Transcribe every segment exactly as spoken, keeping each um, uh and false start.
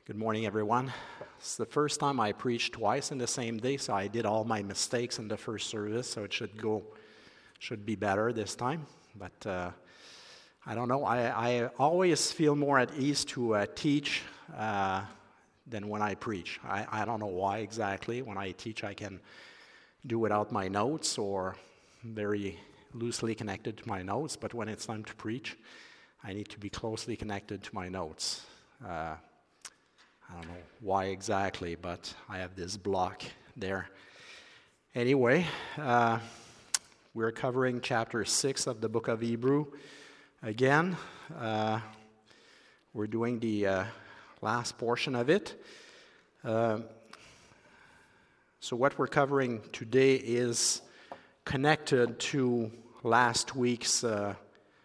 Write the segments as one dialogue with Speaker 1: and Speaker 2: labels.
Speaker 1: Good morning, everyone. It's the first time I preached twice in the same day, so I did all my mistakes in the first service, so it should go, should be better this time. But uh, I don't know. I, I always feel more at ease to uh, teach uh, than when I preach. I, I don't know why exactly. When I teach, I can do without my notes or very loosely connected to my notes, but when it's time to preach, I need to be closely connected to my notes. Uh, I don't know why exactly, but I have this block there. Anyway, uh, we're covering chapter six of the book of Hebrew. Again, uh, we're doing the uh, last portion of it. Uh, so what we're covering today is connected to last week's uh,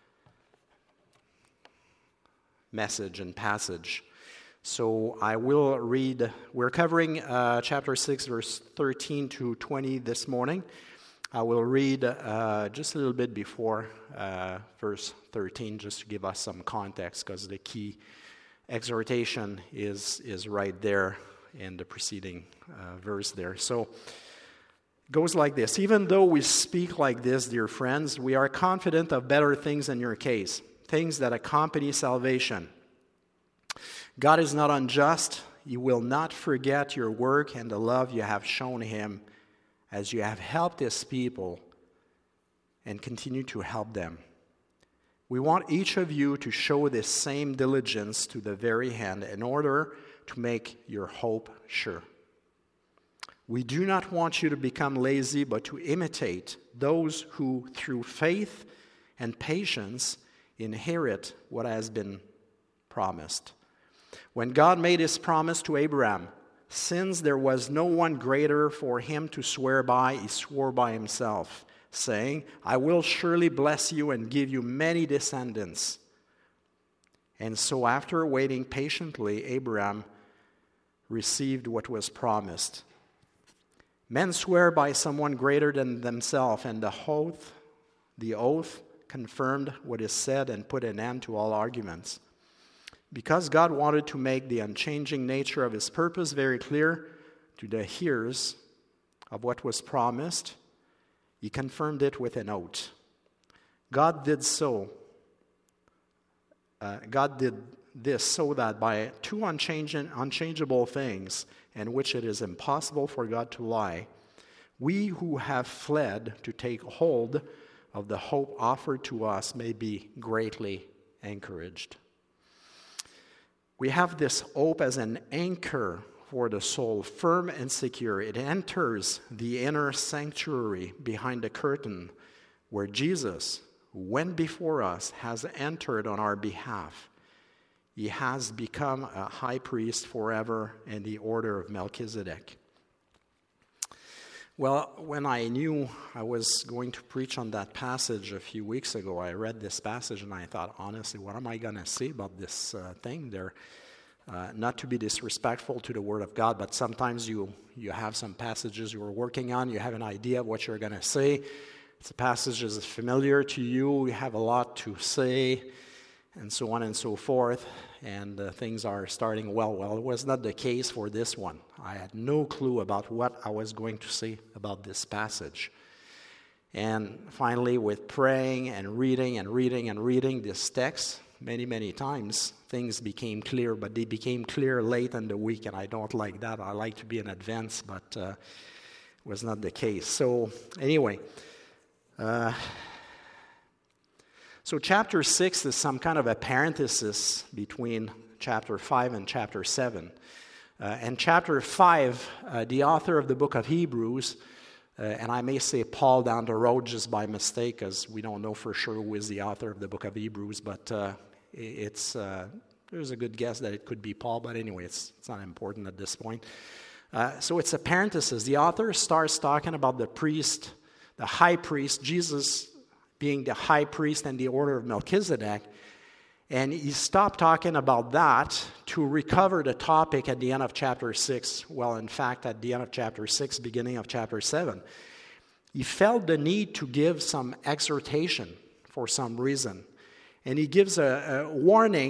Speaker 1: message and passage. So I will read, we're covering uh, chapter six, verse thirteen to twenty this morning. I will read uh, just a little bit before uh, verse thirteen, just to give us some context, because the key exhortation is, is right there in the preceding uh, verse there. So it goes like this. Even though we speak like this, dear friends, we are confident of better things in your case, things that accompany salvation. God is not unjust. He will not forget your work and the love you have shown him as you have helped his people and continue to help them. We want each of you to show this same diligence to the very end in order to make your hope sure. We do not want you to become lazy, but to imitate those who, through faith and patience, inherit what has been promised. When God made his promise to Abraham, since there was no one greater for him to swear by, he swore by himself, saying, I will surely bless you and give you many descendants. And so after waiting patiently, Abraham received what was promised. Men swear by someone greater than themselves, and the oath, the oath confirmed what is said and put an end to all arguments. Because God wanted to make the unchanging nature of his purpose very clear to the hearers of what was promised, he confirmed it with an oath. God did so. Uh, God did this so that by two unchanging, unchangeable things, in which it is impossible for God to lie, we who have fled to take hold of the hope offered to us may be greatly encouraged. We have this hope as an anchor for the soul, firm and secure. It enters the inner sanctuary behind the curtain where Jesus, who went before us, has entered on our behalf. He has become a high priest forever in the order of Melchizedek. Well, when I knew I was going to preach on that passage a few weeks ago, I read this passage and I thought, honestly, what am I going to say about this uh, thing there? Uh, not to be disrespectful to the Word of God, but sometimes you, you have some passages you're working on, you have an idea of what you're going to say. It's a passage that is familiar to you, you have a lot to say, and so on and so forth, and uh, things are starting well. Well, it was not the case for this one. I had no clue about what I was going to say about this passage. And finally, with praying and reading and reading and reading this text many, many times, things became clear, but they became clear late in the week, and I don't like that. I like to be in advance, but uh, it was not the case. So anyway, uh, so chapter six is some kind of a parenthesis between chapter five and chapter seven. Uh, and chapter five, uh, the author of the book of Hebrews, uh, and I may say Paul down the road just by mistake, because we don't know for sure who is the author of the book of Hebrews, but uh, it's uh, there's a good guess that it could be Paul, but anyway, it's, it's not important at this point. Uh, so it's a parenthesis. The author starts talking about the priest, the high priest, Jesus being the high priest in the order of Melchizedek, and he stopped talking about that to recover the topic at the end of chapter six. Well, in fact, at the end of chapter six, beginning of chapter seven. He felt the need to give some exhortation for some reason. And he gives a, a warning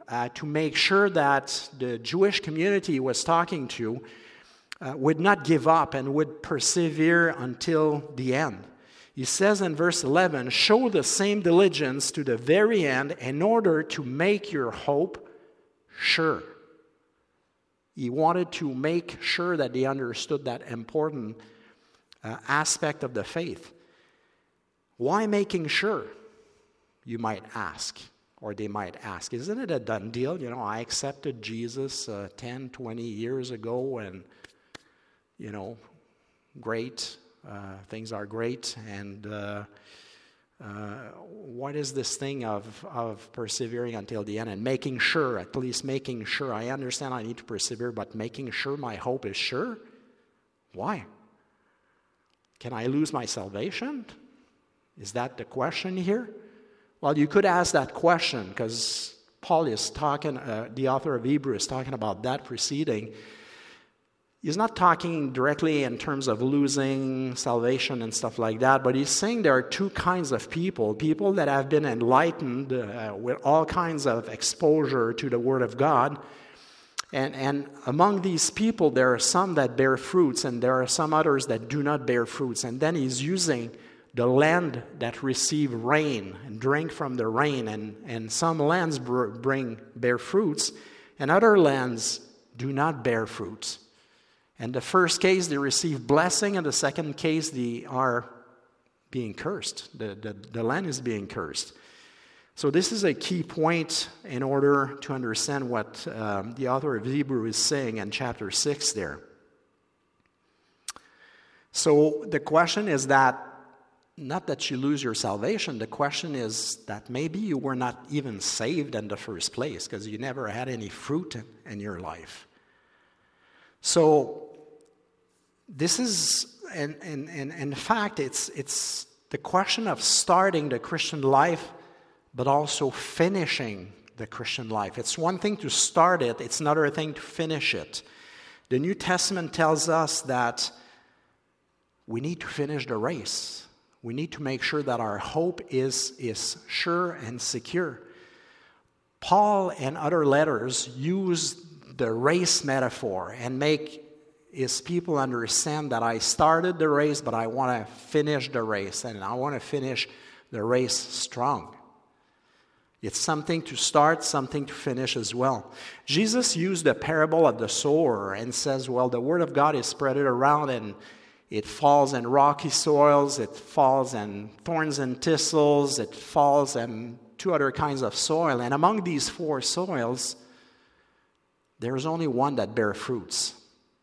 Speaker 1: uh, to make sure that the Jewish community he was talking to uh, would not give up and would persevere until the end. He says in verse eleven, show the same diligence to the very end in order to make your hope sure. He wanted to make sure that they understood that important uh, aspect of the faith. Why making sure, you might ask, or they might ask. Isn't it a done deal? You know, I accepted Jesus uh, ten, twenty years ago, and, you know, great. Uh, things are great, and uh, uh, what is this thing of, of persevering until the end and making sure, at least making sure, I understand I need to persevere, but making sure my hope is sure? Why? Can I lose my salvation? Is that the question here? Well, you could ask that question because Paul is talking, uh, the author of Hebrews is talking about that preceding. He's not talking directly in terms of losing salvation and stuff like that, but he's saying there are two kinds of people, people that have been enlightened uh, with all kinds of exposure to the Word of God. And, and among these people, there are some that bear fruits, and there are some others that do not bear fruits. And then he's using the land that receive rain and drink from the rain, and, and some lands br- bring bear fruits, and other lands do not bear fruits. In the first case, they receive blessing. In the second case, they are being cursed. The, the, the land is being cursed. So this is a key point in order to understand what um, the author of Hebrews is saying in chapter six there. So the question is that, not that you lose your salvation, the question is that maybe you were not even saved in the first place because you never had any fruit in, in your life. So this is, and in, in, in, in fact, it's it's the question of starting the Christian life, but also finishing the Christian life. It's one thing to start it, it's another thing to finish it. The New Testament tells us that we need to finish the race. We need to make sure that our hope is, is sure and secure. Paul and other letters use the race metaphor and make his people understand that I started the race, but I want to finish the race, and I want to finish the race strong. It's something to start, something to finish as well. Jesus used the parable of the sower and says, well, the word of God is spread around, and it falls in rocky soils, it falls in thorns and thistles, it falls in two other kinds of soil. And among these four soils, there's only one that bears fruits.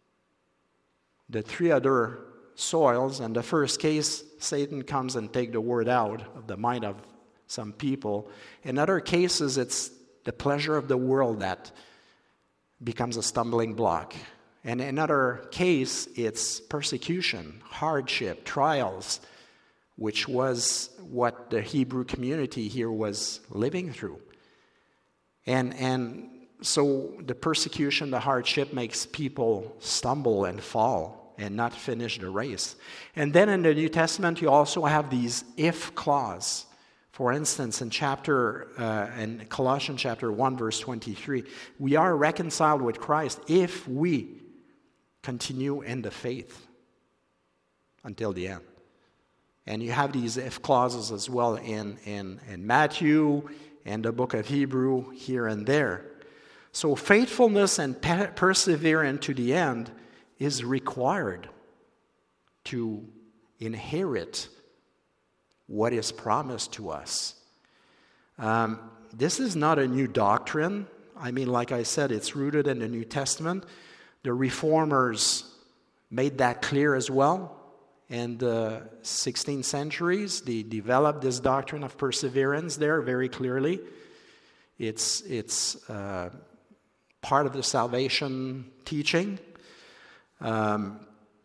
Speaker 1: The three other soils, in the first case, Satan comes and takes the word out of the mind of some people. In other cases, it's the pleasure of the world that becomes a stumbling block. And in another case, it's persecution, hardship, trials, which was what the Hebrew community here was living through. And and so the persecution, the hardship makes people stumble and fall and not finish the race. And then in the New Testament, you also have these if clause. For instance, in chapter uh, in Colossians chapter one, verse twenty-three, we are reconciled with Christ if we continue in the faith until the end. And you have these if clauses as well in, in, in Matthew and the book of Hebrew here and there. So faithfulness and pe- perseverance to the end is required to inherit what is promised to us. Um, this is not a new doctrine. I mean, like I said, it's rooted in the New Testament. The Reformers made that clear as well. In the sixteenth centuries, they developed this doctrine of perseverance there very clearly. It's, it's uh, part of the salvation teaching. Um,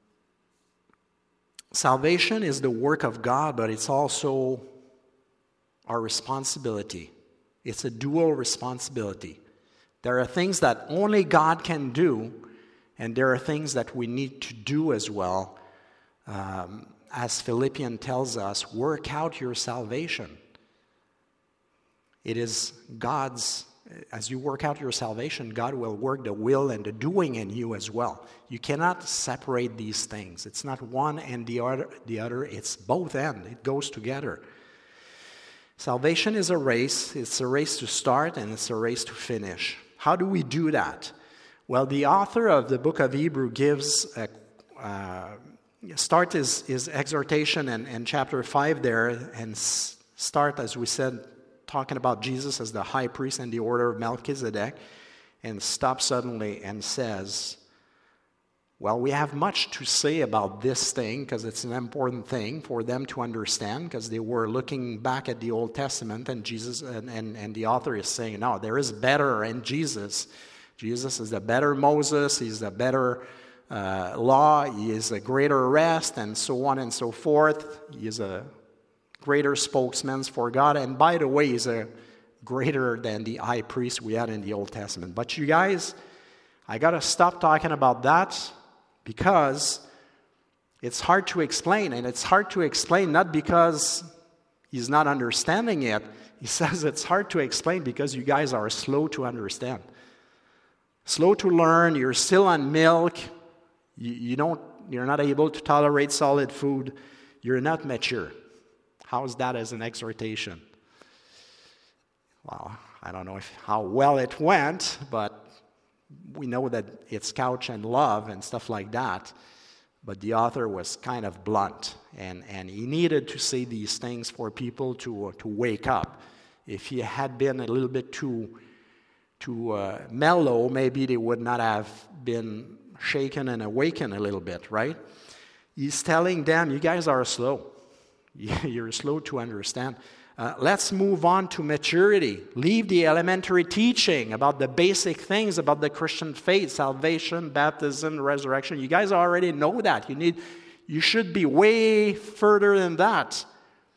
Speaker 1: salvation is the work of God, but it's also our responsibility. It's a dual responsibility. There are things that only God can do, and there are things that we need to do as well. Um, as Philippians tells us, work out your salvation. It is God's as you work out your salvation, God will work the will and the doing in you as well. You cannot separate these things. It's not one and the other, the other. It's both and. It goes together. Salvation is a race. It's a race to start and it's a race to finish. How do we do that? Well, the author of the book of Hebrew gives a uh, start his, his exhortation in, in chapter five there, and s- start, as we said, talking about Jesus as the high priest and the order of Melchizedek, and stop suddenly and says, well, we have much to say about this thing because it's an important thing for them to understand, because they were looking back at the Old Testament, and Jesus and, and, and the author is saying, no, there is better in Jesus. Jesus is the better Moses, he's the better uh, law, he is a greater rest, and so on and so forth. He is a greater spokesman for God, and by the way, he's a greater than the high priest we had in the Old Testament. But you guys, I got to stop talking about that, because it's hard to explain, and it's hard to explain not because he's not understanding it. He says it's hard to explain because you guys are slow to understand. Slow to learn, you're still on milk, you, you don't, you're not able to tolerate solid food, you're not mature. How's that as an exhortation? Well, I don't know if, how well it went, but we know that it's couched in love and stuff like that. But the author was kind of blunt, and, and he needed to say these things for people to, uh, to wake up. If he had been a little bit too, too uh, mellow, maybe they would not have been shaken and awakened a little bit, right? He's telling them, you guys are slow. You're slow to understand. Uh, let's move on to maturity. Leave the elementary teaching about the basic things about the Christian faith, salvation, baptism, resurrection. You guys already know that. You need, you should be way further than that.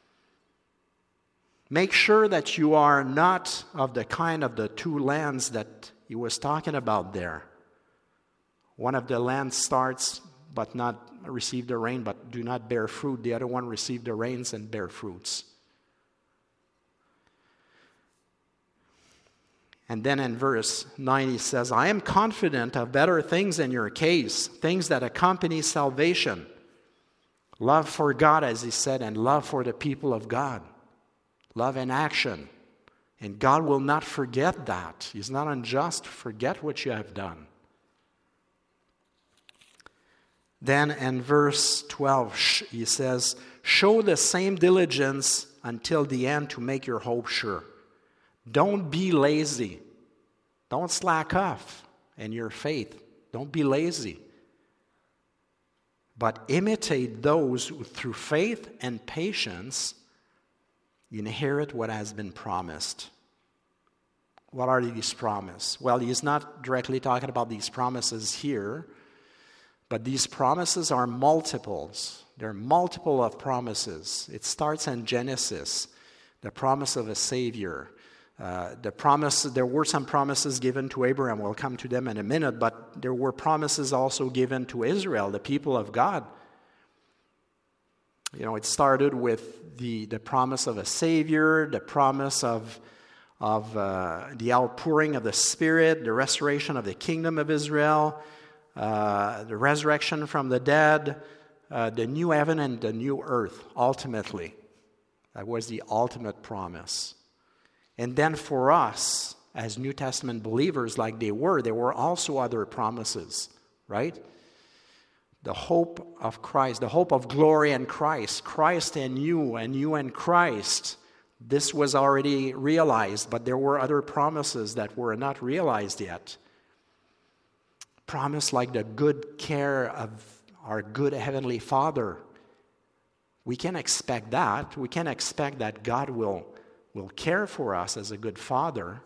Speaker 1: Make sure that you are not of the kind of the two lands that he was talking about there. One of the lands starts but not receive the rain, but do not bear fruit. The other one receive the rains and bear fruits. And then in verse nine he says, I am confident of better things in your case, things that accompany salvation. Love for God, as he said, and love for the people of God. Love in action. And God will not forget that. He's not unjust to forget what you have done. Then in verse twelve, he says, show the same diligence until the end to make your hope sure. Don't be lazy. Don't slack off in your faith. Don't be lazy. But imitate those who through faith and patience inherit what has been promised. What are these promises? Well, he's not directly talking about these promises here, but these promises are multiples. There are multiple of promises. It starts in Genesis, the promise of a Savior. Uh, the promise, there were some promises given to Abraham. We'll come to them in a minute, but there were promises also given to Israel, the people of God. You know, it started with the, the promise of a Savior, the promise of, of uh, the outpouring of the Spirit, the restoration of the kingdom of Israel, uh, the resurrection from the dead, uh, the new heaven and the new earth, ultimately. That was the ultimate promise. And then for us, as New Testament believers like they were, there were also other promises, right? The hope of Christ, the hope of glory in Christ, Christ and you, and you and Christ. This was already realized, but there were other promises that were not realized yet. Promise like the good care of our good Heavenly Father. We can expect that. We can expect that God will will care for us as a good father.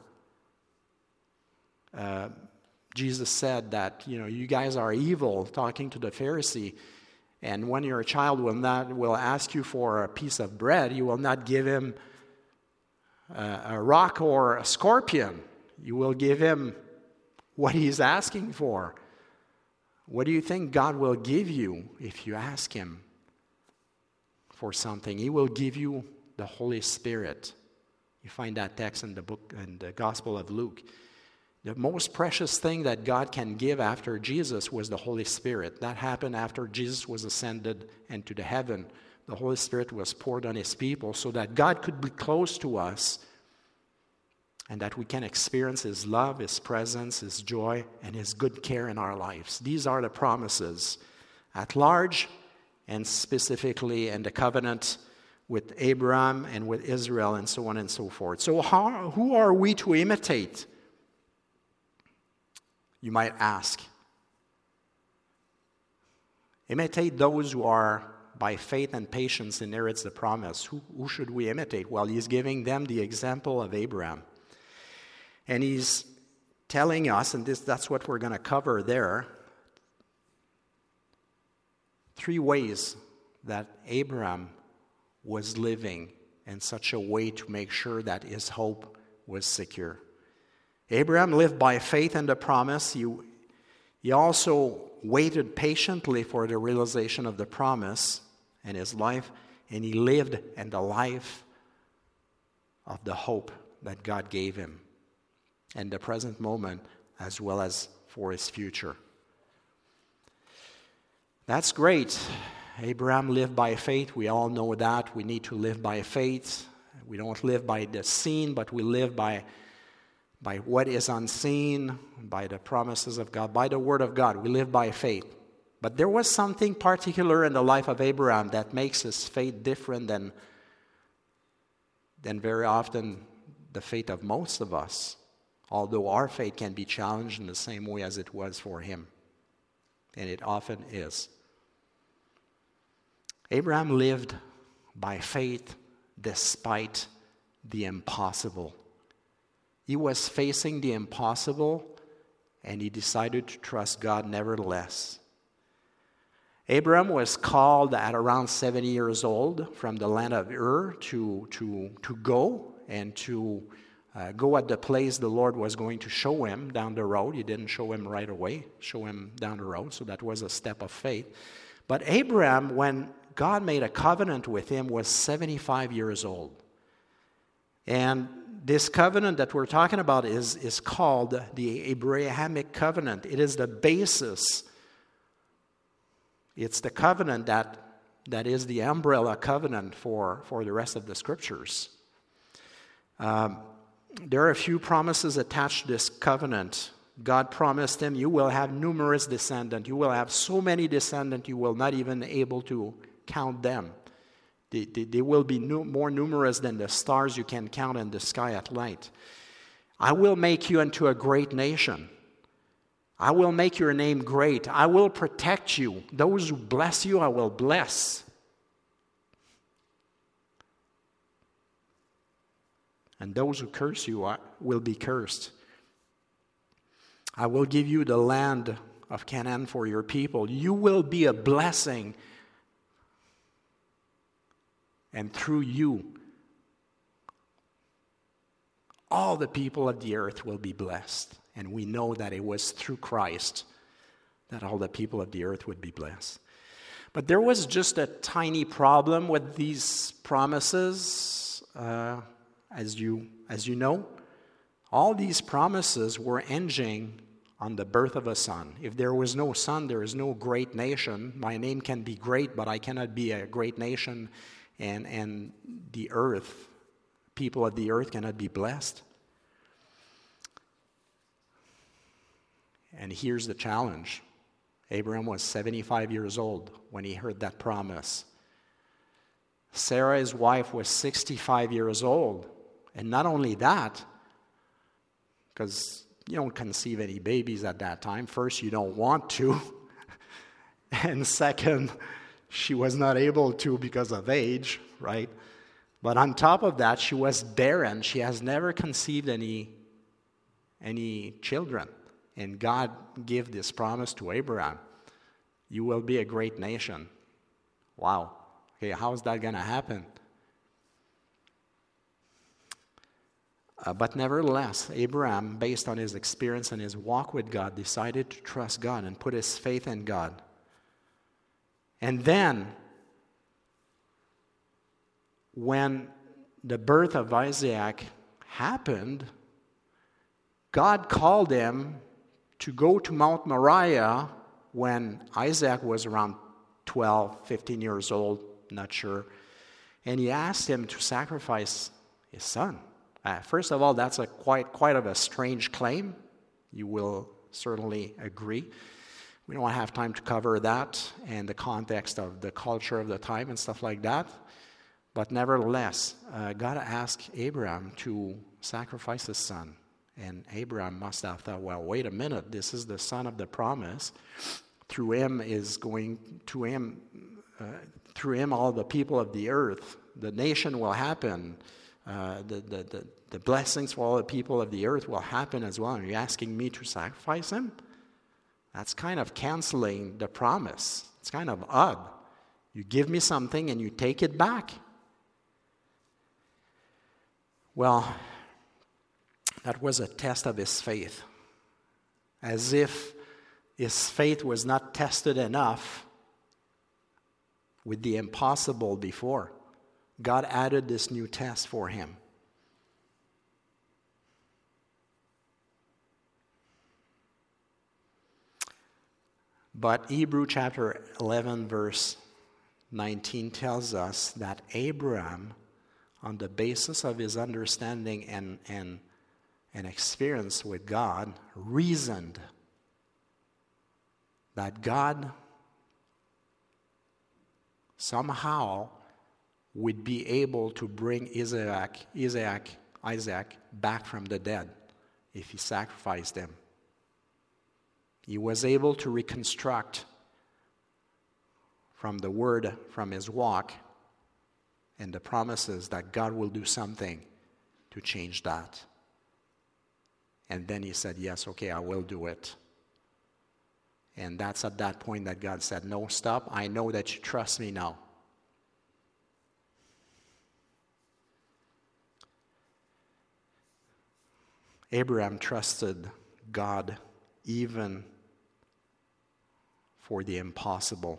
Speaker 1: Uh, Jesus said that, you know, you guys are evil, talking to the Pharisee, and when your child will not will ask you for a piece of bread, you will not give him a, a rock or a scorpion. You will give him what he's asking for. What do you think God will give you if you ask him for something? He will give you the Holy Spirit. You find that text in the book, in the Gospel of Luke. The most precious thing that God can give after Jesus was the Holy Spirit. That happened after Jesus was ascended into the heaven. The Holy Spirit was poured on his people so that God could be close to us and that we can experience his love, his presence, his joy, and his good care in our lives. These are the promises at large and specifically in the covenant with Abraham and with Israel and so on and so forth. So how, who are we to imitate? You might ask. Imitate those who are by faith and patience inherits the promise. Who, who should we imitate? Well, he's giving them the example of Abraham. And he's telling us, and this, that's what we're going to cover there, three ways that Abraham was living in such a way to make sure that his hope was secure. Abraham lived by faith in the promise. He, he also waited patiently for the realization of the promise in his life, and he lived in the life of the hope that God gave him in the present moment as well as for his future. That's great. Abraham lived by faith. We all know that. We need to live by faith. We don't live by the seen, but we live by, by what is unseen, by the promises of God, by the word of God. We live by faith. But there was something particular in the life of Abraham that makes his faith different than, than very often the faith of most of us, although our faith can be challenged in the same way as it was for him. And it often is. Abraham lived by faith despite the impossible. He was facing the impossible, and he decided to trust God nevertheless. Abraham was called at around seventy years old from the land of Ur to, to, to go and to uh, go at the place the Lord was going to show him down the road. He didn't show him right away, show him down the road, so that was a step of faith. But Abraham, when God made a covenant with him, was seventy-five years old. And this covenant that we're talking about is, is called the Abrahamic covenant. It is the basis. It's the covenant that, that is the umbrella covenant for, for the rest of the scriptures. Um, there are a few promises attached to this covenant. God promised him, you will have numerous descendants. You will have so many descendants, you will not even be able to count them. They, they, they will be nu- more numerous than the stars you can count in the sky at night. I will make you into a great nation. I will make your name great. I will protect you. Those who bless you, I will bless. And those who curse you I, will be cursed. I will give you the land of Canaan for your people. You will be a blessing. And through you, all the people of the earth will be blessed. And we know that it was through Christ that all the people of the earth would be blessed. But there was just a tiny problem with these promises, uh, as you as you know. All these promises were hinging on the birth of a son. If there was no son, there is no great nation. My name can be great, but I cannot be a great nation, and, and the earth, people of the earth cannot be blessed. And here's the challenge. Abraham was seventy-five years old when he heard that promise. Sarah, his wife, was sixty-five years old. And not only that, because you don't conceive any babies at that time. First, you don't want to. And second, she was not able to because of age, right? But on top of that, she was barren. She has never conceived any, any children. And God gave this promise to Abraham. You will be a great nation. Wow. Okay, how is that going to happen? Uh, but nevertheless, Abraham, based on his experience and his walk with God, decided to trust God and put his faith in God. And then, when the birth of Isaac happened, God called him to go to Mount Moriah when Isaac was around twelve, fifteen years old, not sure. And he asked him to sacrifice his son. Uh, first of all, that's a quite, quite of a strange claim. You will certainly agree. We don't have time to cover that and the context of the culture of the time and stuff like that. But nevertheless, uh, God asked Abraham to sacrifice his son. And Abraham must have thought, well, wait a minute, this is the son of the promise. Through him is going, to him, uh, through him all the people of the earth, the nation will happen. Uh, the, the, the, the blessings for all the people of the earth will happen as well. Are you asking me to sacrifice him? That's kind of canceling the promise. It's kind of odd. You give me something and you take it back. Well, that was a test of his faith. As if his faith was not tested enough with the impossible before. God added this new test for him. But Hebrew chapter eleven, verse nineteen tells us that Abraham, on the basis of his understanding and, and, and experience with God, reasoned that God somehow would be able to bring Isaac, Isaac, Isaac back from the dead if he sacrificed him. He was able to reconstruct from the word, from his walk, and the promises that God will do something to change that. And then he said, yes, okay, I will do it. And that's at that point that God said, no, stop, I know that you trust me now. Abraham trusted God even for the impossible.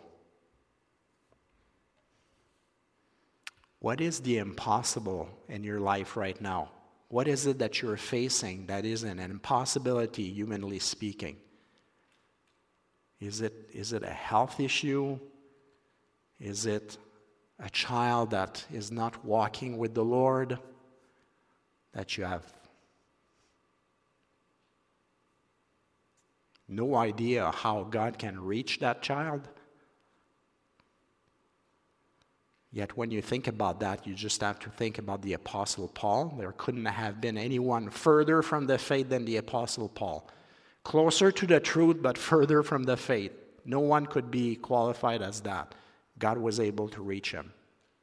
Speaker 1: What is the impossible in your life right now? What is it that you're facing that is an impossibility, humanly speaking? Is it, is it a health issue? Is it a child that is not walking with the Lord? That you have no idea how God can reach that child? Yet when you think about that, you just have to think about the Apostle Paul. There couldn't have been anyone further from the faith than the Apostle Paul. Closer to the truth, but further from the faith. No one could be qualified as that. God was able to reach him.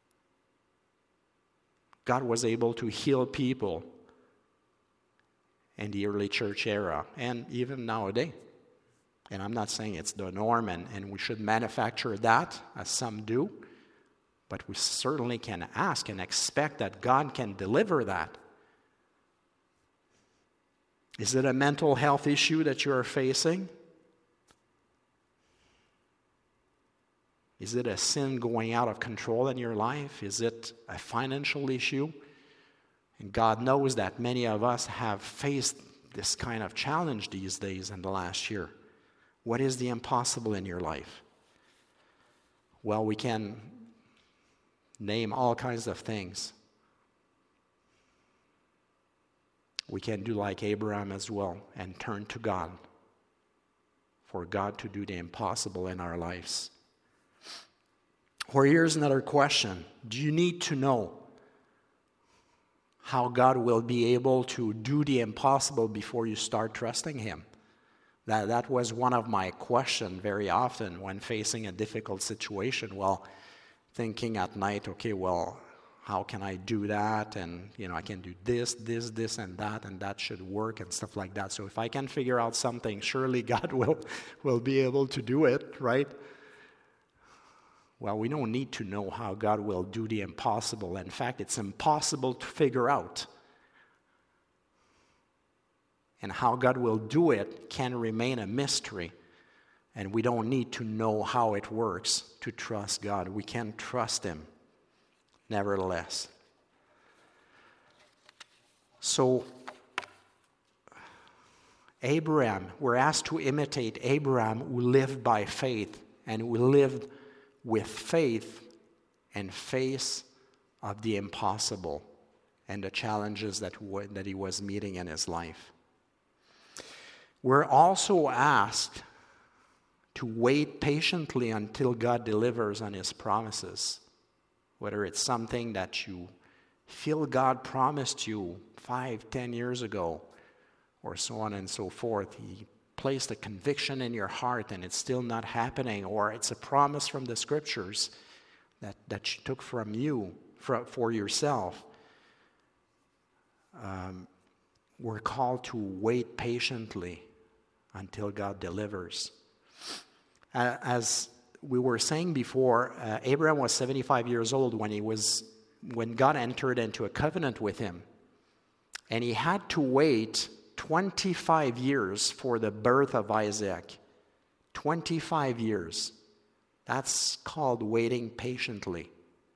Speaker 1: God was able to heal people in the early church era, and even nowadays. And I'm not saying it's the norm, and, and we should manufacture that, as some do. But we certainly can ask and expect that God can deliver that. Is it a mental health issue that you are facing? Is it a sin going out of control in your life? Is it a financial issue? And God knows that many of us have faced this kind of challenge these days in the last year. What is the impossible in your life? Well, we can name all kinds of things. We can do like Abraham as well and turn to God for God to do the impossible in our lives. Or here's another question. Do you need to know how God will be able to do the impossible before you start trusting Him? That, that was one of my questions very often when facing a difficult situation. Well, thinking at night, okay, well, how can I do that? And, you know, I can do this, this, this, and that, and that should work and stuff like that. So if I can figure out something, surely God will, will be able to do it, right? Well, we don't need to know how God will do the impossible. In fact, it's impossible to figure out. And how God will do it can remain a mystery. And we don't need to know how it works to trust God. We can trust Him, nevertheless. So, Abraham, we're asked to imitate Abraham, who lived by faith, and who lived with faith and face of the impossible and the challenges that, w- that he was meeting in his life. We're also asked to wait patiently until God delivers on his promises, whether it's something that you feel God promised you five, ten years ago, or so on and so forth. He placed a conviction in your heart and it's still not happening, or it's a promise from the scriptures that, that you took from you for, for yourself. Um, we're called to wait patiently until God delivers. Uh, as we were saying before, uh, Abraham was seventy-five years old when he was when God entered into a covenant with him. And he had to wait twenty-five years for the birth of Isaac. twenty-five years. That's called waiting patiently.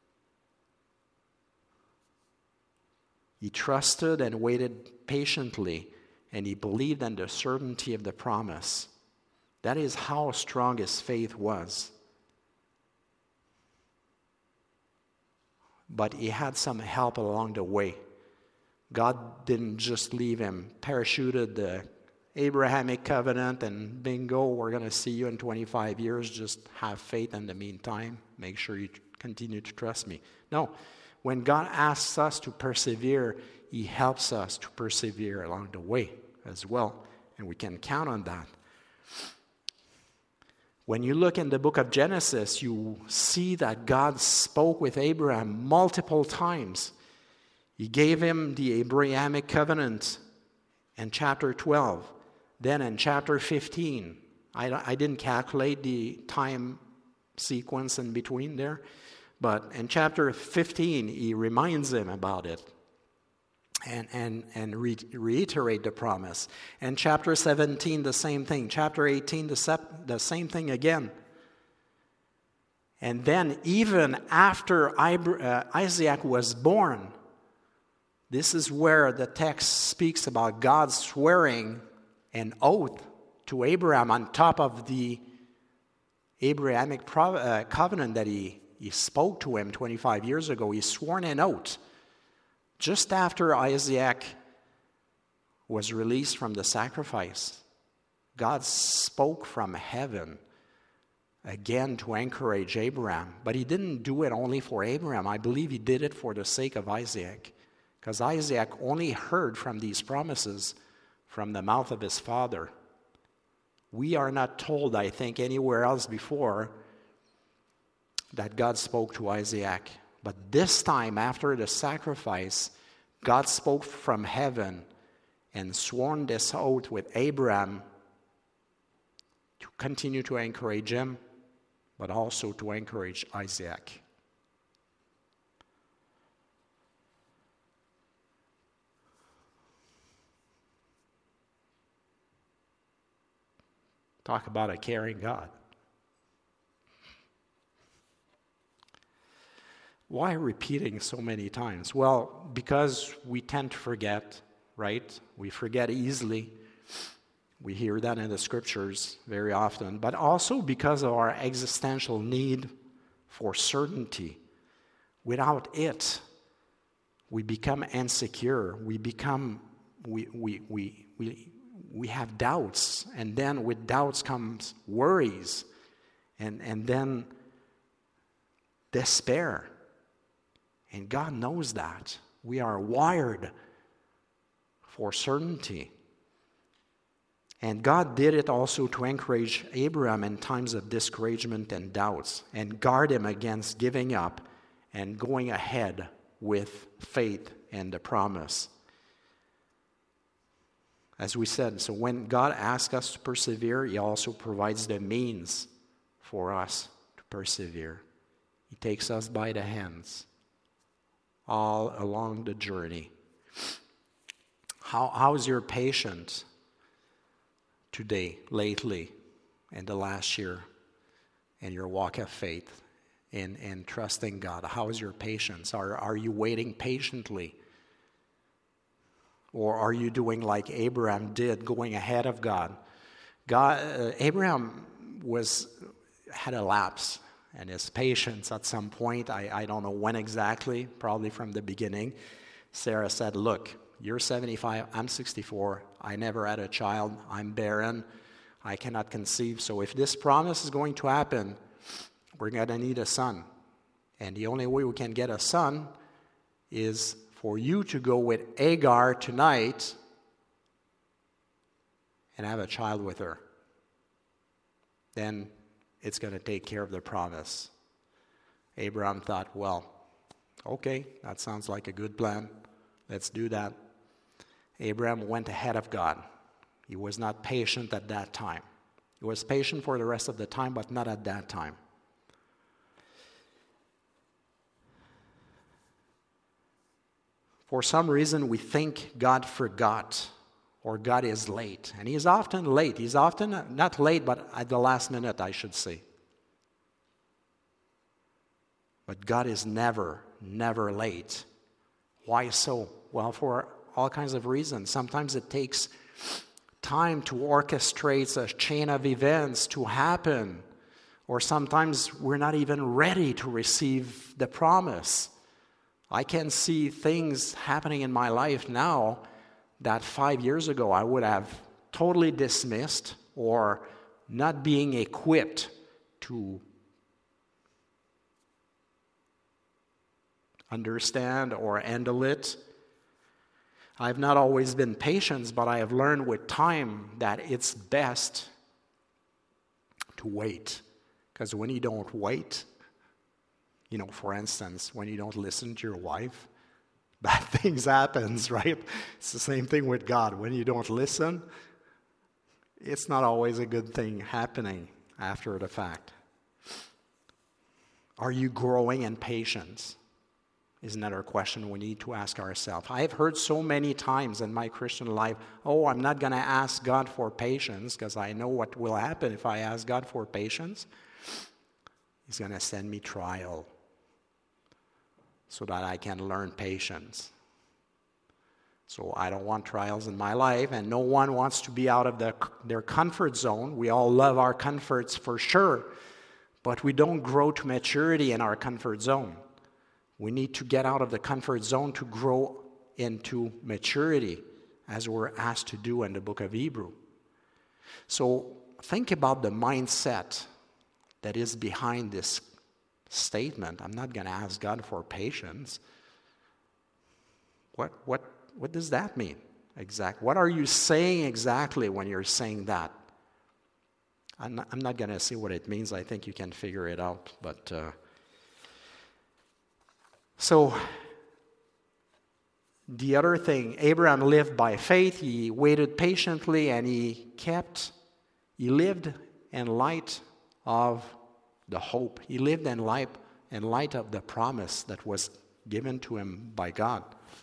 Speaker 1: He trusted and waited patiently, and he believed in the certainty of the promise. That is how strong his faith was. But he had some help along the way. God didn't just leave him, parachuted the Abrahamic covenant and bingo, we're going to see you in twenty-five years. Just have faith in the meantime. Make sure you continue to trust me. No, when God asks us to persevere, he helps us to persevere along the way as well. And we can count on that. When you look in the book of Genesis, you see that God spoke with Abraham multiple times. He gave him the Abrahamic covenant in chapter twelve. Then in chapter fifteen, I, I didn't calculate the time sequence in between there, but in chapter fifteen, he reminds him about it and, and, and re- reiterate the promise. And chapter seventeen, the same thing. Chapter eighteen, the, sep- the same thing again. And then even after Isaac was born, this is where the text speaks about God swearing an oath to Abraham on top of the Abrahamic pro- uh, covenant that he, he spoke to him twenty-five years ago. He swore an oath just after Isaac was released from the sacrifice. God spoke from heaven again to encourage Abraham. But he didn't do it only for Abraham. I believe he did it for the sake of Isaac. Because Isaac only heard from these promises from the mouth of his father. We are not told, I think, anywhere else before that God spoke to Isaac. But this time, after the sacrifice, God spoke from heaven and sworn this oath with Abraham to continue to encourage him, but also to encourage Isaac. Talk about a caring God. Why repeating so many times? Well, because we tend to forget, right? We forget easily. We hear that in the scriptures very often. But also because of our existential need for certainty. Without it, we become insecure. We become, we, we, we, we, we have doubts. And then with doubts comes worries. And, and then despair. And God knows that. We are wired for certainty. And God did it also to encourage Abraham in times of discouragement and doubts and guard him against giving up and going ahead with faith and the promise. As we said, so when God asks us to persevere, he also provides the means for us to persevere. He takes us by the hands all along the journey. How, how's your patience today, lately, in the last year, in your walk of faith, in, in trusting God? How is your patience? Are, are you waiting patiently Or are you doing like Abraham did, going ahead of God? God, uh, Abraham was had a lapse, and his patience at some point, I, I don't know when exactly, probably from the beginning, Sarah said, look, you're seventy-five, I'm sixty-four, I never had a child, I'm barren, I cannot conceive, so if this promise is going to happen, we're going to need a son. And the only way we can get a son is for you to go with Hagar tonight and have a child with her. Then it's going to take care of the promise. Abraham thought, well, okay, that sounds like a good plan. Let's do that. Abraham went ahead of God. He was not patient at that time. He was patient for the rest of the time, but not at that time. For some reason, we think God forgot or God is late. And He's often late. He's often not late, but at the last minute, I should say. But God is never, never late. Why so? Well, for all kinds of reasons. Sometimes it takes time to orchestrate a chain of events to happen. Or sometimes we're not even ready to receive the promise. I can see things happening in my life now that five years ago I would have totally dismissed or not being equipped to understand or handle it. I've not always been patient, but I have learned with time that it's best to wait. Because when you don't wait, you know, for instance, when you don't listen to your wife, bad things happen, right? It's the same thing with God. When you don't listen, it's not always a good thing happening after the fact. Are you growing in patience? Is another question we need to ask ourselves. I have heard so many times in my Christian life, oh, I'm not going to ask God for patience because I know what will happen if I ask God for patience. He's going to send me trial so that I can learn patience. So I don't want trials in my life, and no one wants to be out of the, their comfort zone. We all love our comforts for sure, but we don't grow to maturity in our comfort zone. We need to get out of the comfort zone to grow into maturity, as we're asked to do in the book of Hebrew. So think about the mindset that is behind this statement. I'm not going to ask God for patience. What what what does that mean? Exact. What are you saying exactly when you're saying that? I'm not, I'm not going to say what it means. I think you can figure it out. But uh, so the other thing, Abraham lived by faith. He waited patiently, and he kept. He lived in light of the hope. He lived in light, in light of the promise that was given to him by God.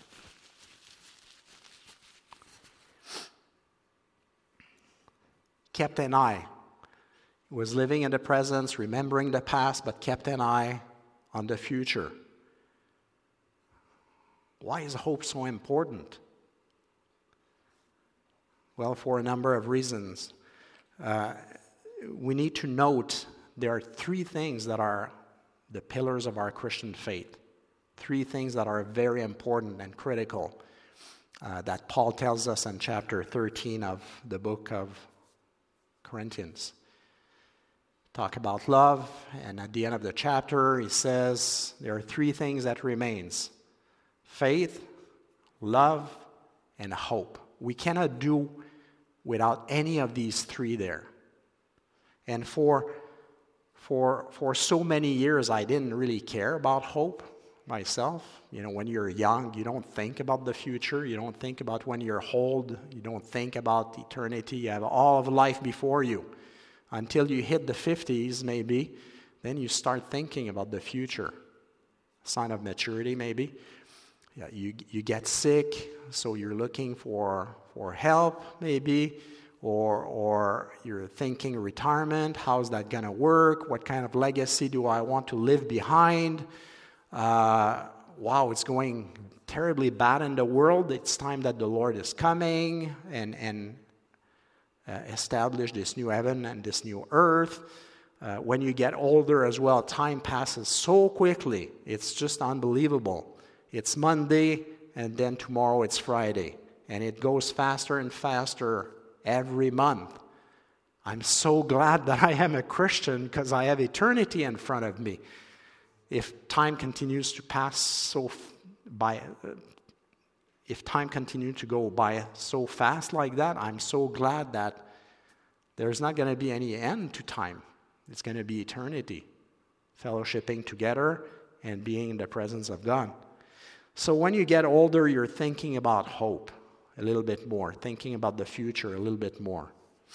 Speaker 1: Kept an eye. He was living in the present, remembering the past, but kept an eye on the future. Why is hope so important? Well, for a number of reasons. Uh, we need to note there are three things that are the pillars of our Christian faith. Three things that are very important and critical uh, that Paul tells us in chapter thirteen of the book of Corinthians. Talk about love, and at the end of the chapter he says there are three things that remains. Faith, love, and hope. We cannot do without any of these three there. And for For for so many years, I didn't really care about hope myself. You know, when you're young, you don't think about the future. You don't think about when you're old. You don't think about eternity. You have all of life before you. Until you hit the fifties, maybe, then you start thinking about the future. Sign of maturity, maybe. Yeah, you you get sick, so you're looking for for help, maybe. Or or you're thinking retirement, how's that going to work? What kind of legacy do I want to leave behind? Uh, wow, it's going terribly bad in the world. It's time that the Lord is coming and, and uh, establish this new heaven and this new earth. Uh, when you get older as well, time passes so quickly. It's just unbelievable. It's Monday, and then tomorrow it's Friday. And it goes faster and faster every month. I'm so glad that I am a Christian because I have eternity in front of me. If time continues to pass so f- by, uh, if time continues to go by so fast like that, I'm so glad that there's not going to be any end to time. It's going to be eternity, fellowshipping together and being in the presence of God. So when you get older, you're thinking about hope a little bit more, thinking about the future a little bit more.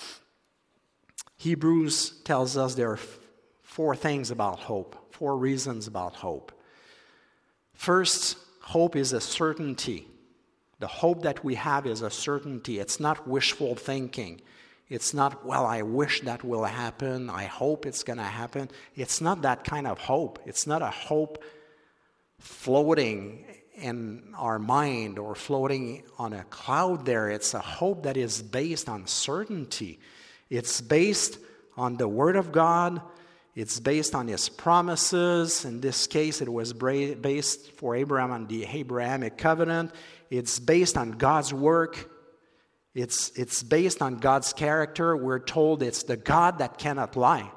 Speaker 1: Hebrews tells us there are four things about hope, four reasons about hope. First, hope is a certainty. The hope that we have is a certainty. It's not wishful thinking. It's not, well, I wish that will happen. I hope it's going to happen. It's not that kind of hope. It's not a hope floating in our mind or floating on a cloud there. It's a hope that is based on certainty. It's based on the Word of God. It's based on His promises. In this case, it was based for Abraham on the Abrahamic covenant. It's based on God's work. It's, it's based on God's character. We're told it's the God that cannot lie.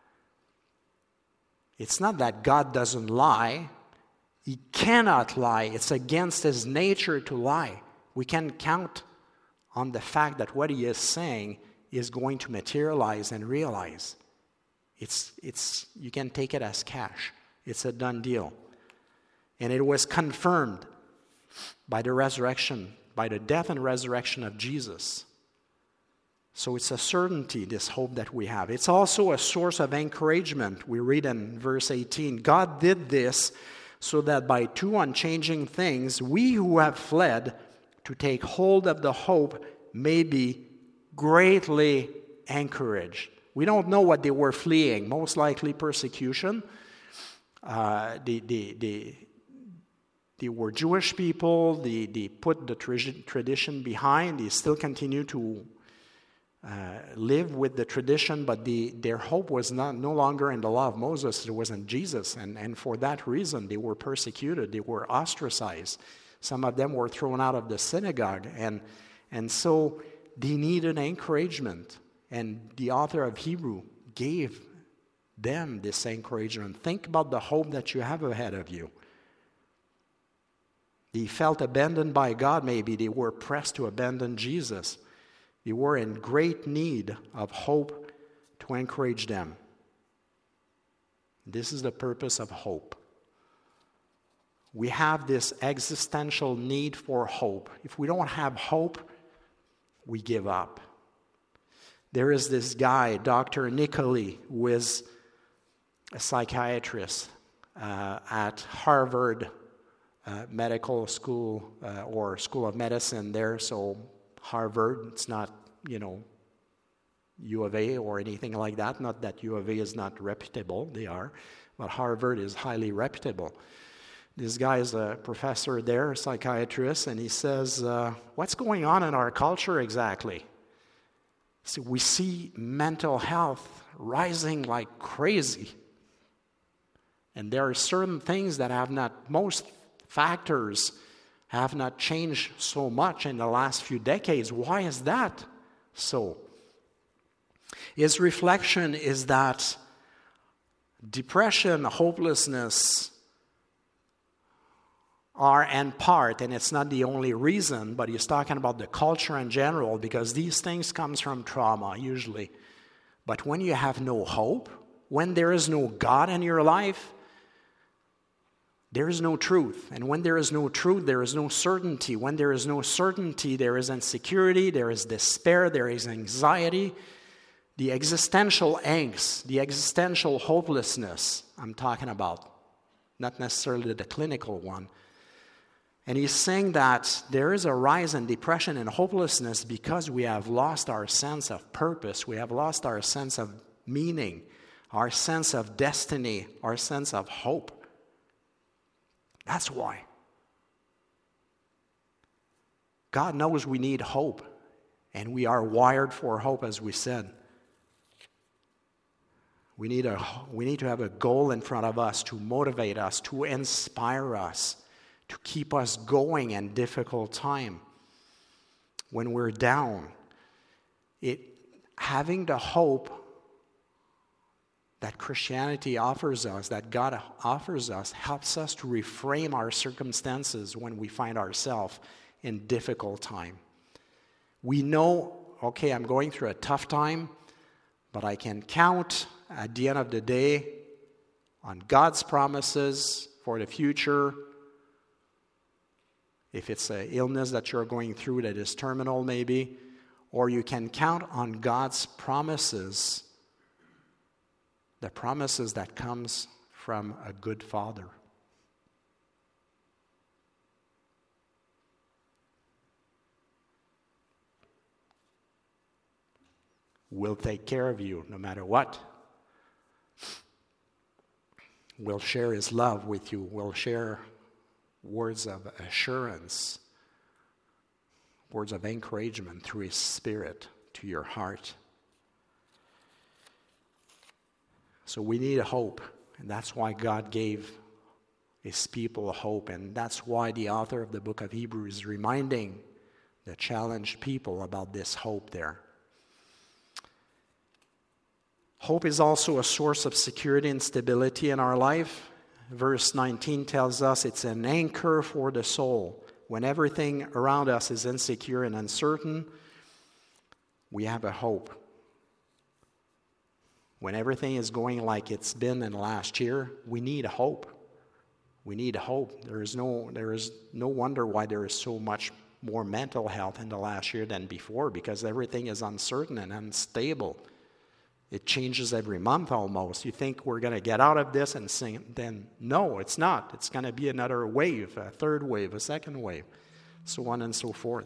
Speaker 1: It's not that God doesn't lie. He cannot lie. It's against His nature to lie. We can count on the fact that what He is saying is going to materialize and realize. It's, it's, you can take it as cash. It's a done deal. And it was confirmed by the resurrection, by the death and resurrection of Jesus. So it's a certainty, this hope that we have. It's also a source of encouragement. We read in verse eighteen, God did this so that by two unchanging things, we who have fled to take hold of the hope may be greatly encouraged. We don't know what they were fleeing, most likely persecution. Uh, they, they, they, they were Jewish people. They, they put the tradition behind. They still continue to uh, live with the tradition, but the, their hope was not no longer in the law of Moses. It was in Jesus, and, and for that reason, they were persecuted. They were ostracized. Some of them were thrown out of the synagogue, and and so they needed encouragement. And the author of Hebrew gave them this encouragement. Think about the hope that you have ahead of you. They felt abandoned by God, maybe. They were pressed to abandon Jesus. They were in great need of hope to encourage them. This is the purpose of hope. We have this existential need for hope. If we don't have hope, we give up. There is this guy, Doctor Nicoli, who is a psychiatrist uh, at Harvard uh, Medical School uh, or School of Medicine there. So Harvard, it's not, you know, U of A or anything like that. Not that U of A is not reputable, they are, but Harvard is highly reputable. This guy is a professor there, a psychiatrist, and he says, uh, what's going on in our culture exactly? So we see mental health rising like crazy. And there are certain things that have not, most factors have not changed so much in the last few decades. Why is that so? His reflection is that depression, hopelessness are in part, and it's not the only reason, but he's talking about the culture in general, because these things comes from trauma usually. But when you have no hope, when there is no God in your life, there is no truth. And when there is no truth, there is no certainty. When there is no certainty, there is insecurity, there is despair, there is anxiety. The existential angst, the existential hopelessness I'm talking about, not necessarily the clinical one. And he's saying that there is a rise in depression and hopelessness because we have lost our sense of purpose. We have lost our sense of meaning, our sense of destiny, our sense of hope. That's why. God knows we need hope, and we are wired for hope, as we said. We need, a, we need to have a goal in front of us to motivate us, to inspire us, to keep us going in difficult time. When we're down, it, having the hope that Christianity offers us, that God offers us, helps us to reframe our circumstances when we find ourselves in difficult time. We know, okay, I'm going through a tough time, but I can count at the end of the day on God's promises for the future. If it's an illness that you're going through that is terminal maybe, or you can count on God's promises, the promises that comes from a good Father. We'll take care of you no matter what. We'll share His love with you. We'll share words of assurance, words of encouragement through His Spirit to your heart. So we need a hope, and that's why God gave His people hope, and that's why the author of the book of Hebrews is reminding the challenged people about this hope there. Hope is also a source of security and stability in our life. Verse nineteen tells us it's an anchor for the soul. When everything around us is insecure and uncertain, we have a hope. When everything is going like it's been in the last year, we need hope. We need hope. There is no, there is no wonder why there is so much more mental health in the last year than before, because everything is uncertain and unstable. It changes every month almost. You think we're going to get out of this and sing, then no, it's not. It's going to be another wave, a third wave, a second wave, so on and so forth.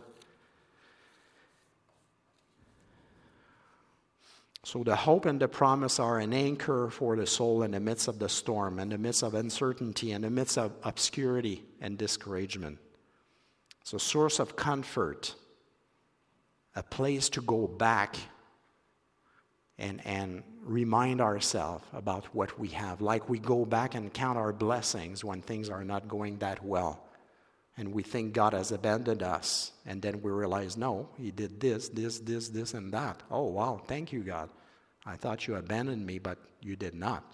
Speaker 1: So the hope and the promise are an anchor for the soul in the midst of the storm, in the midst of uncertainty, in the midst of obscurity and discouragement. It's a source of comfort, a place to go back and, and remind ourselves about what we have. Like we go back and count our blessings when things are not going that well. And we think God has abandoned us. And then we realize, no, He did this, this, this, this, and that. Oh, wow, thank you, God. I thought you abandoned me, but you did not.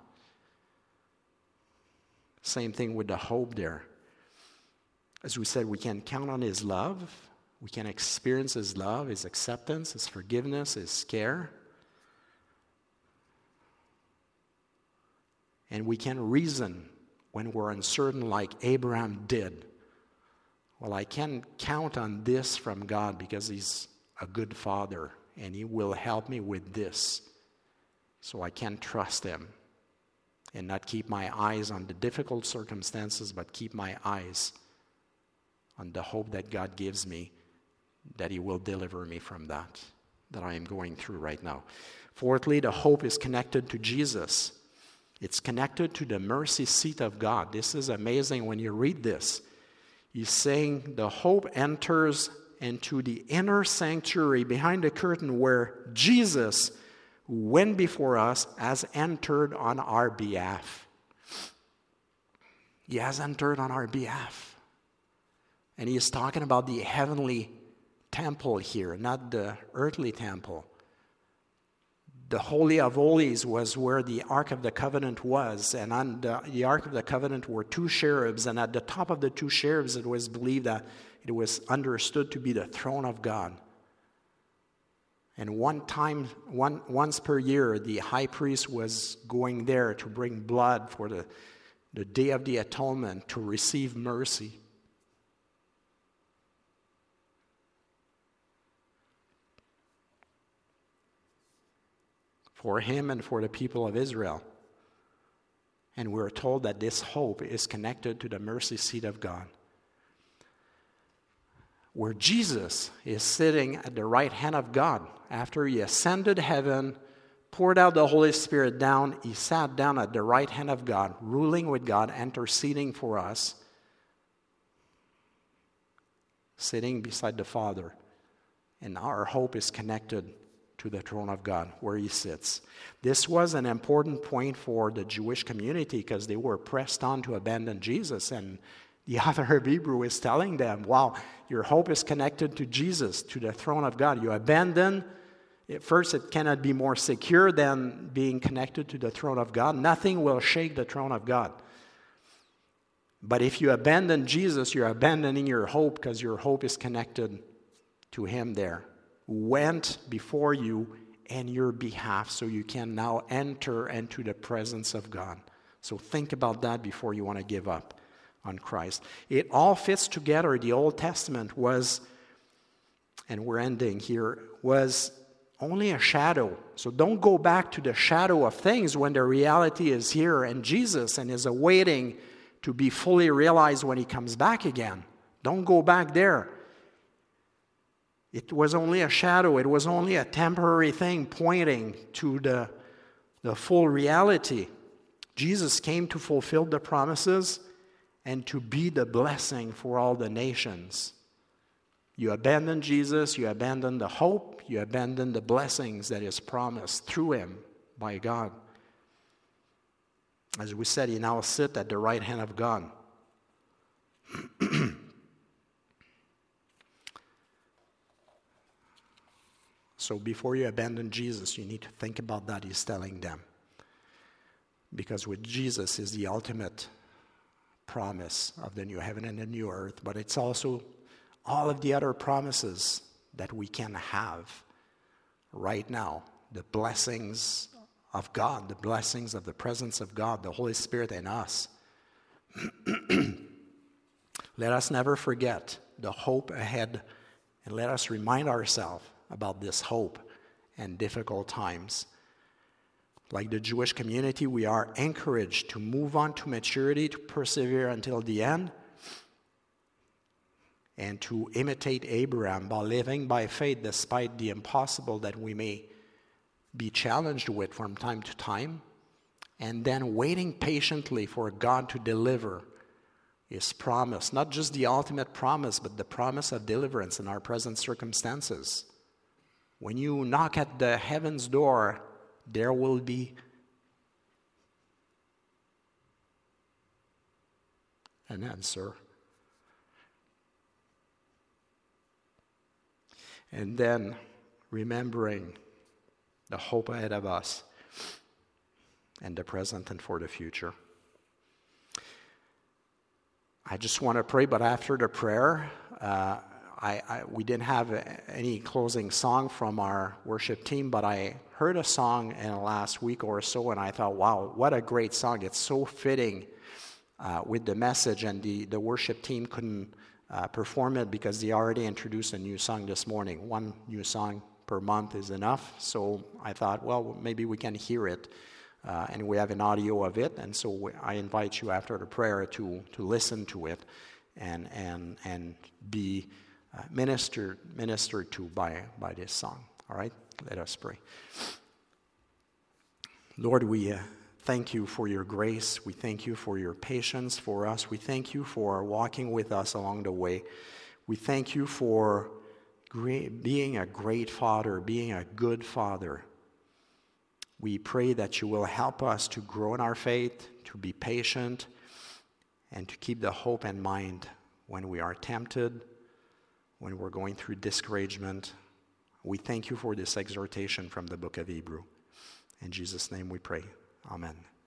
Speaker 1: Same thing with the hope there. As we said, we can count on His love. We can experience His love, His acceptance, His forgiveness, His care. And we can reason when we're uncertain like Abraham did. Well, I can count on this from God because He's a good Father and He will help me with this. So I can trust Him and not keep my eyes on the difficult circumstances, but keep my eyes on the hope that God gives me, that He will deliver me from that, that I am going through right now. Fourthly, the hope is connected to Jesus. It's connected to the mercy seat of God. This is amazing when you read this. He's saying the hope enters into the inner sanctuary behind the curtain where Jesus, who went before us, has entered on our behalf. He has entered on our behalf. And he is talking about the heavenly temple here, not the earthly temple. The Holy of Holies was where the Ark of the Covenant was, and on the, the Ark of the Covenant were two cherubs, and at the top of the two cherubs it was believed that it was understood to be the throne of God. And one time, one, once per year, the high priest was going there to bring blood for the, the Day of the Atonement to receive mercy. For him and for the people of Israel. And we're told that this hope is connected to the mercy seat of God, where Jesus is sitting at the right hand of God. After He ascended heaven, poured out the Holy Spirit down, He sat down at the right hand of God, ruling with God, interceding for us sitting beside the Father. And our hope is connected to the throne of God, where he sits. This was an important point for the Jewish community because they were pressed on to abandon Jesus. And the author of Hebrew is telling them, wow, your hope is connected to Jesus, to the throne of God. You abandon, at first it cannot be more secure than being connected to the throne of God. Nothing will shake the throne of God. But if you abandon Jesus, you're abandoning your hope because your hope is connected to him there, who went before you in your behalf, so you can now enter into the presence of God. So think about that before you want to give up on Christ. It all fits together. The Old Testament was, and we're ending here, was only a shadow. So don't go back to the shadow of things when the reality is here and Jesus and is awaiting to be fully realized when he comes back again. Don't go back there. It was only a shadow. It was only a temporary thing pointing to the, the full reality. Jesus came to fulfill the promises and to be the blessing for all the nations. You abandon Jesus, you abandon the hope, you abandon the blessings that is promised through him by God. As we said, he now sits at the right hand of God. So before you abandon Jesus, you need to think about that, he's telling them. Because with Jesus is the ultimate promise of the new heaven and the new earth, but it's also all of the other promises that we can have right now. The blessings of God, the blessings of the presence of God, the Holy Spirit in us. Let us never forget the hope ahead, and let us remind ourselves about this hope in difficult times. Like the Jewish community, we are encouraged to move on to maturity, to persevere until the end, and to imitate Abraham by living by faith despite the impossible that we may be challenged with from time to time, and then waiting patiently for God to deliver his promise, not just the ultimate promise, but the promise of deliverance in our present circumstances. When you knock at the heaven's door, there will be an answer. And then remembering the hope ahead of us and the present and for the future. I just want to pray, but after the prayer, uh, I, I, we didn't have a, any closing song from our worship team, but I heard a song in the last week or so, and I thought, wow, what a great song. It's so fitting uh, with the message, and the, the worship team couldn't uh, perform it because they already introduced a new song this morning. One new song per month is enough, so I thought, well, maybe we can hear it, uh, and we have an audio of it, and so we, I invite you after the prayer to, to listen to it and, and, and be Uh, ministered, ministered to by, by this song. All right? Let us pray. Lord, we uh, thank you for your grace. We thank you for your patience for us. We thank you for walking with us along the way. We thank you for great, being a great Father, being a good Father. We pray that you will help us to grow in our faith, to be patient, and to keep the hope in mind when we are tempted, when we're going through discouragement. We thank you for this exhortation from the book of Hebrew. In Jesus' name we pray. Amen.